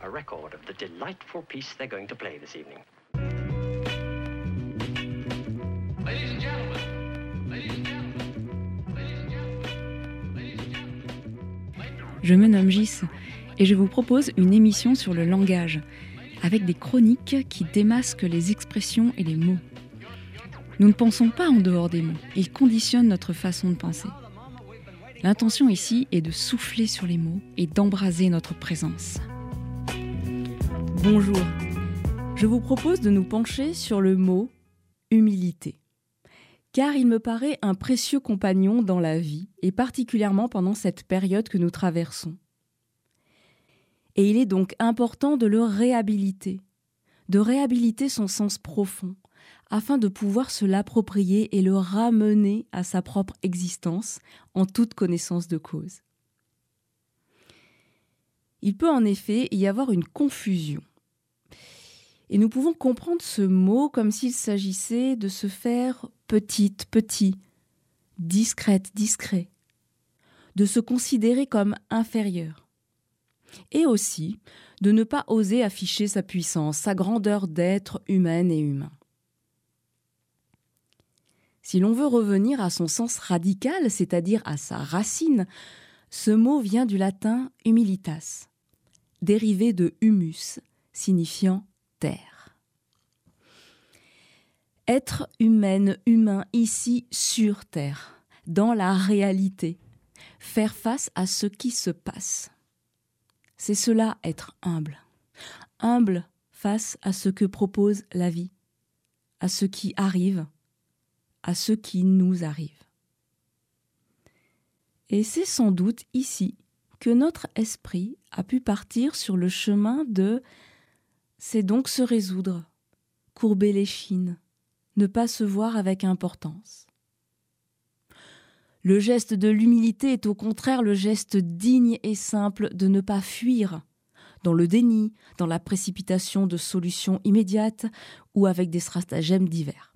a record of the delightful piece they're going to play this evening. Ladies and gentlemen, ladies and gentlemen, ladies and gentlemen, ladies and gentlemen. Je me nomme Gis et je vous propose une émission sur le langage, avec des chroniques qui démasquent les expressions et les mots. Nous ne pensons pas en dehors des mots, ils conditionnent notre façon de penser. L'intention ici est de souffler sur les mots et d'embraser notre présence. Bonjour, je vous propose de nous pencher sur le mot « humilité ». Car il me paraît un précieux compagnon dans la vie, et particulièrement pendant cette période que nous traversons. Et il est donc important de le réhabiliter, de réhabiliter son sens profond, afin de pouvoir se l'approprier et le ramener à sa propre existence en toute connaissance de cause. Il peut en effet y avoir une confusion. Et nous pouvons comprendre ce mot comme s'il s'agissait de se faire petite, petit, discrète, discret, de se considérer comme inférieur. Et aussi de ne pas oser afficher sa puissance, sa grandeur d'être humaine et humain. Si l'on veut revenir à son sens radical, c'est-à-dire à sa racine, ce mot vient du latin humilitas, dérivé de humus, signifiant terre. Être humaine, humain, ici sur terre, dans la réalité, faire face à ce qui se passe. C'est cela être humble. Humble face à ce que propose la vie, à ce qui arrive, à ce qui nous arrive. Et c'est sans doute ici que notre esprit a pu partir sur le chemin de « c'est donc se résoudre, courber l'échine, ne pas se voir avec importance ». Le geste de l'humilité est au contraire le geste digne et simple de ne pas fuir dans le déni, dans la précipitation de solutions immédiates ou avec des stratagèmes divers.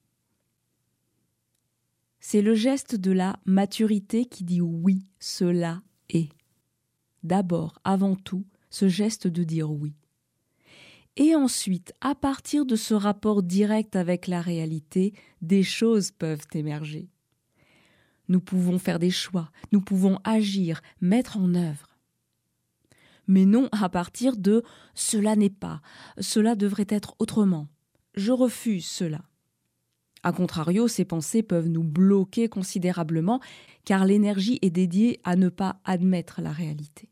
C'est le geste de la maturité qui dit oui, cela est. D'abord, avant tout, ce geste de dire oui. Et ensuite, à partir de ce rapport direct avec la réalité, des choses peuvent émerger. Nous pouvons faire des choix, nous pouvons agir, mettre en œuvre. Mais non à partir de « cela n'est pas, cela devrait être autrement, je refuse cela ». A contrario, ces pensées peuvent nous bloquer considérablement car l'énergie est dédiée à ne pas admettre la réalité.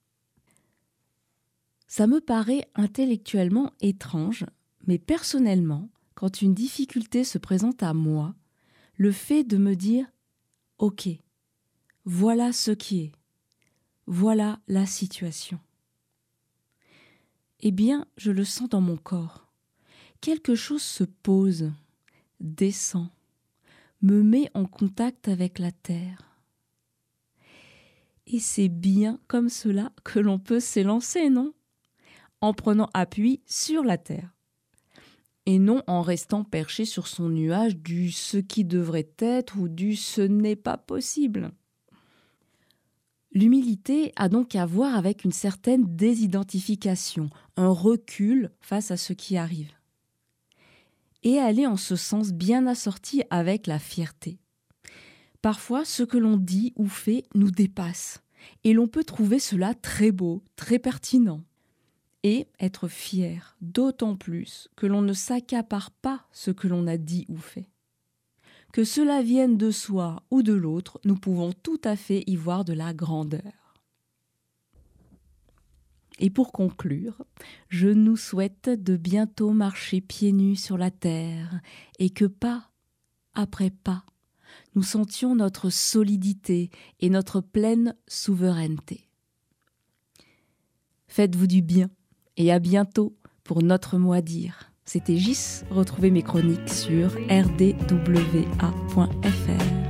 Ça me paraît intellectuellement étrange, mais personnellement, quand une difficulté se présente à moi, le fait de me dire « Ok, voilà ce qui est, voilà la situation ». Eh bien, je le sens dans mon corps. Quelque chose se pose, descend, me met en contact avec la terre. Et c'est bien comme cela que l'on peut s'élancer, non ? En prenant appui sur la terre. Et non en restant perché sur son nuage du ce qui devrait être ou du ce n'est pas possible. L'humilité a donc à voir avec une certaine désidentification, un recul face à ce qui arrive. Et elle est en ce sens bien assortie avec la fierté. Parfois, ce que l'on dit ou fait nous dépasse, et l'on peut trouver cela très beau, très pertinent. Et être fier, d'autant plus que l'on ne s'accapare pas ce que l'on a dit ou fait. Que cela vienne de soi ou de l'autre, nous pouvons tout à fait y voir de la grandeur. Et pour conclure, je nous souhaite de bientôt marcher pieds nus sur la terre et que pas après pas, nous sentions notre solidité et notre pleine souveraineté. Faites-vous du bien et à bientôt pour notre mot à dire. C'était Gis, retrouvez mes chroniques sur rdwa.fr.